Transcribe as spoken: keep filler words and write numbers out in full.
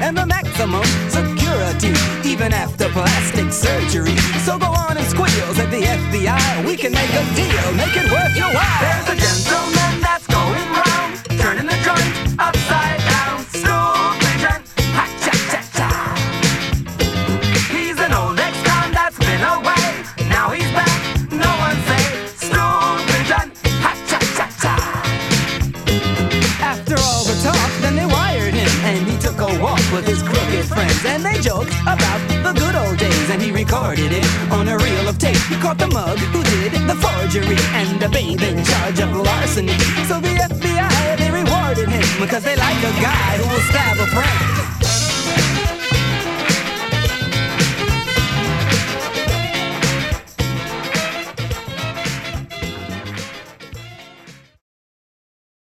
and the maximum security, even after plastic surgery. So go on and squeal at the F B I. We can make a deal, make it worth your while. There's a gentleman that's going round, turning the joint upside down. Stool pigeon, ha cha cha cha. He's an old ex-con that's been away. Now he's back, no one say stool pigeon, ha cha cha cha. After all the talk, then they wired him, and he took a walk with his crooked friends, and they joked about the good old days, and he recorded it on a reel of tape. He caught the mug who did the forgery, and the babe in charge of larceny. So the F B I, they rewarded him, because they like a guy who will stab a friend.